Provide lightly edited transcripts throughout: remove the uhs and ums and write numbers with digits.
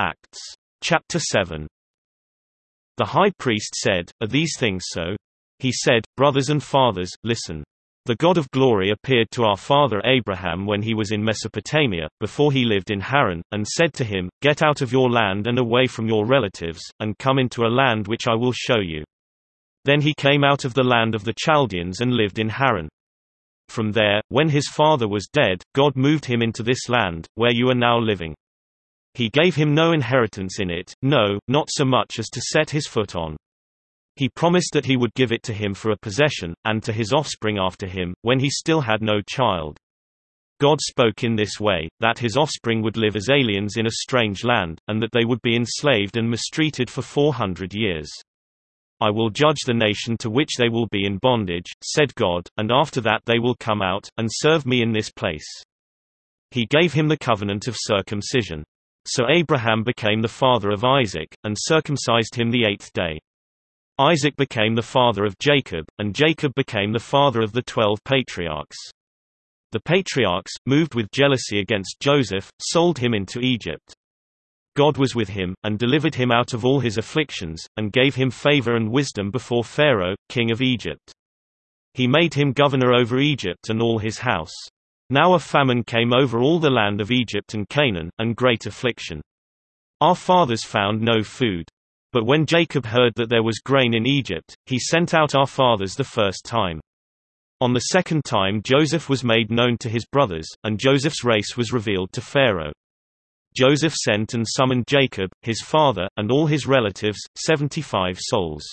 Acts. Chapter 7. The high priest said, "Are these things so?" He said, "Brothers and fathers, listen. The God of glory appeared to our father Abraham when he was in Mesopotamia, before he lived in Haran, and said to him, 'Get out of your land and away from your relatives, and come into a land which I will show you.' Then he came out of the land of the Chaldeans and lived in Haran. From there, when his father was dead, God moved him into this land, where you are now living. He gave him no inheritance in it, no, not so much as to set his foot on. He promised that he would give it to him for a possession, and to his offspring after him, when he still had no child. God spoke in this way, that his offspring would live as aliens in a strange land, and that they would be enslaved and mistreated for 400 years. I will judge the nation to which they will be in bondage, said God, and after that they will come out, and serve me in this place." He gave him the covenant of circumcision. So Abraham became the father of Isaac, and circumcised him the 8th day. Isaac became the father of Jacob, and Jacob became the father of the 12 patriarchs. The patriarchs, moved with jealousy against Joseph, sold him into Egypt. God was with him, and delivered him out of all his afflictions, and gave him favor and wisdom before Pharaoh, king of Egypt. He made him governor over Egypt and all his house. Now a famine came over all the land of Egypt and Canaan, and great affliction. Our fathers found no food. But when Jacob heard that there was grain in Egypt, he sent out our fathers the first time. On the second time Joseph was made known to his brothers, and Joseph's race was revealed to Pharaoh. Joseph sent and summoned Jacob, his father, and all his relatives, 75 souls.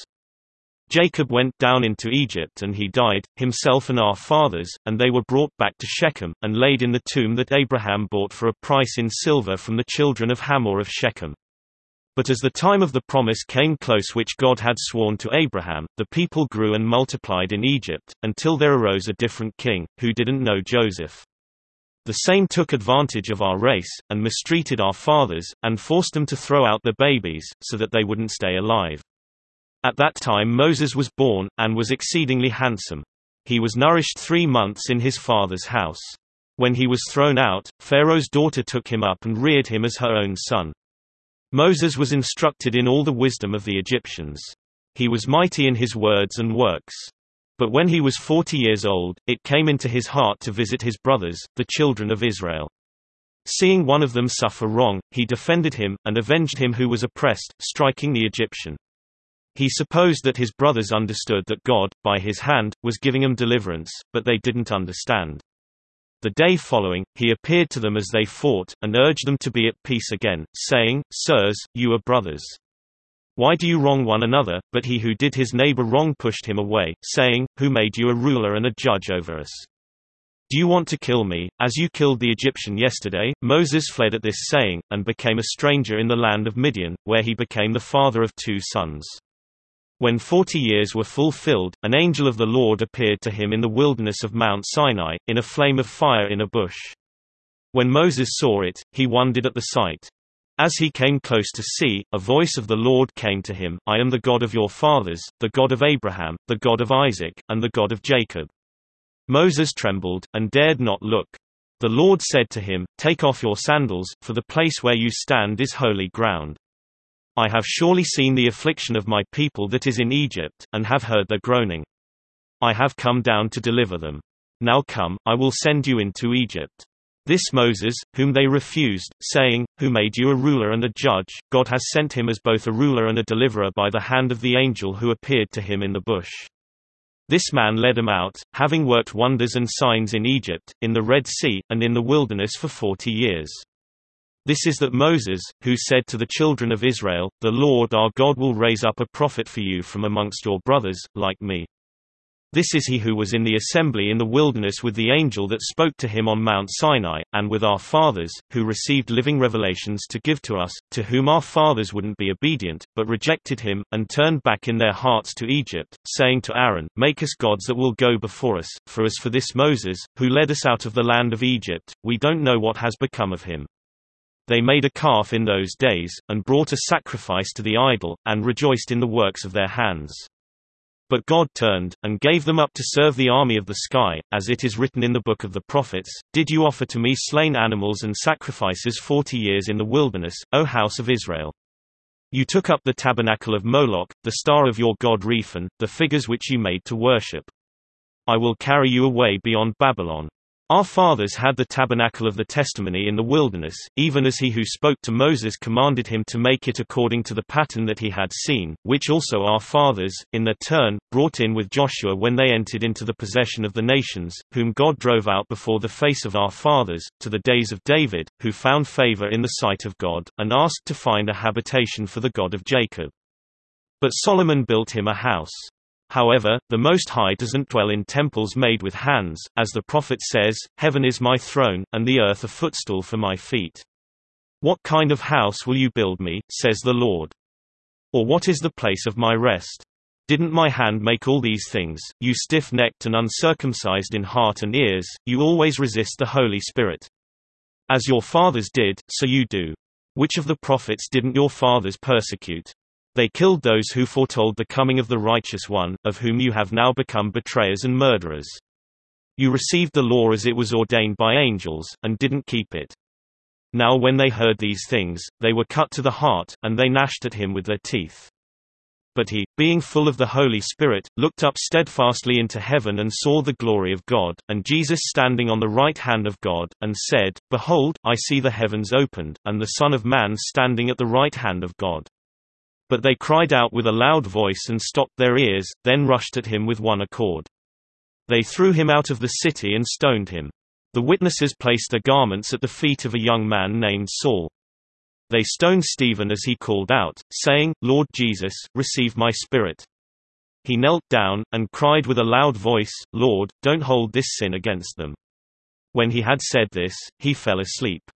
Jacob went down into Egypt and he died, himself and our fathers, and they were brought back to Shechem, and laid in the tomb that Abraham bought for a price in silver from the children of Hamor of Shechem. But as the time of the promise came close which God had sworn to Abraham, the people grew and multiplied in Egypt, until there arose a different king, who didn't know Joseph. The same took advantage of our race, and mistreated our fathers, and forced them to throw out their babies, so that they wouldn't stay alive. At that time Moses was born, and was exceedingly handsome. He was nourished 3 months in his father's house. When he was thrown out, Pharaoh's daughter took him up and reared him as her own son. Moses was instructed in all the wisdom of the Egyptians. He was mighty in his words and works. But when he was 40 years old, it came into his heart to visit his brothers, the children of Israel. Seeing one of them suffer wrong, he defended him, and avenged him who was oppressed, striking the Egyptian. He supposed that his brothers understood that God, by his hand, was giving them deliverance, but they didn't understand. The day following, he appeared to them as they fought, and urged them to be at peace again, saying, "Sirs, you are brothers. Why do you wrong one another?" But he who did his neighbor wrong pushed him away, saying, "Who made you a ruler and a judge over us? Do you want to kill me, as you killed the Egyptian yesterday?" Moses fled at this saying, and became a stranger in the land of Midian, where he became the father of 2 sons. When 40 years were fulfilled, an angel of the Lord appeared to him in the wilderness of Mount Sinai, in a flame of fire in a bush. When Moses saw it, he wondered at the sight. As he came close to see, a voice of the Lord came to him, "I am the God of your fathers, the God of Abraham, the God of Isaac, and the God of Jacob." Moses trembled, and dared not look. The Lord said to him, "Take off your sandals, for the place where you stand is holy ground. I have surely seen the affliction of my people that is in Egypt, and have heard their groaning. I have come down to deliver them. Now come, I will send you into Egypt." This Moses, whom they refused, saying, "Who made you a ruler and a judge?" God has sent him as both a ruler and a deliverer by the hand of the angel who appeared to him in the bush. This man led them out, having worked wonders and signs in Egypt, in the Red Sea, and in the wilderness for 40 years. This is that Moses, who said to the children of Israel, "The Lord our God will raise up a prophet for you from amongst your brothers, like me." This is he who was in the assembly in the wilderness with the angel that spoke to him on Mount Sinai, and with our fathers, who received living revelations to give to us, to whom our fathers wouldn't be obedient, but rejected him, and turned back in their hearts to Egypt, saying to Aaron, "Make us gods that will go before us, for as for this Moses, who led us out of the land of Egypt, we don't know what has become of him." They made a calf in those days, and brought a sacrifice to the idol, and rejoiced in the works of their hands. But God turned, and gave them up to serve the army of the sky, as it is written in the book of the prophets, Did you offer to me slain animals and sacrifices 40 years in the wilderness, O house of Israel? You took up the tabernacle of Moloch, the star of your god Rephan, the figures which you made to worship. I will carry you away beyond Babylon. Our fathers had the tabernacle of the testimony in the wilderness, even as he who spoke to Moses commanded him to make it according to the pattern that he had seen, which also our fathers, in their turn, brought in with Joshua when they entered into the possession of the nations, whom God drove out before the face of our fathers, to the days of David, who found favor in the sight of God, and asked to find a habitation for the God of Jacob. But Solomon built him a house. However, the Most High doesn't dwell in temples made with hands, as the prophet says, Heaven is my throne, and the earth a footstool for my feet. What kind of house will you build me, says the Lord? Or what is the place of my rest? Didn't my hand make all these things? You stiff-necked and uncircumcised in heart and ears, you always resist the Holy Spirit. As your fathers did, so you do. Which of the prophets didn't your fathers persecute? They killed those who foretold the coming of the righteous one, of whom you have now become betrayers and murderers. You received the law as it was ordained by angels, and didn't keep it. Now when they heard these things, they were cut to the heart, and they gnashed at him with their teeth. But he, being full of the Holy Spirit, looked up steadfastly into heaven and saw the glory of God, and Jesus standing on the right hand of God, and said, Behold, I see the heavens opened, and the Son of Man standing at the right hand of God. But they cried out with a loud voice and stopped their ears, then rushed at him with one accord. They threw him out of the city and stoned him. The witnesses placed their garments at the feet of a young man named Saul. They stoned Stephen as he called out, saying, Lord Jesus, receive my spirit. He knelt down, and cried with a loud voice, Lord, don't hold this sin against them. When he had said this, he fell asleep.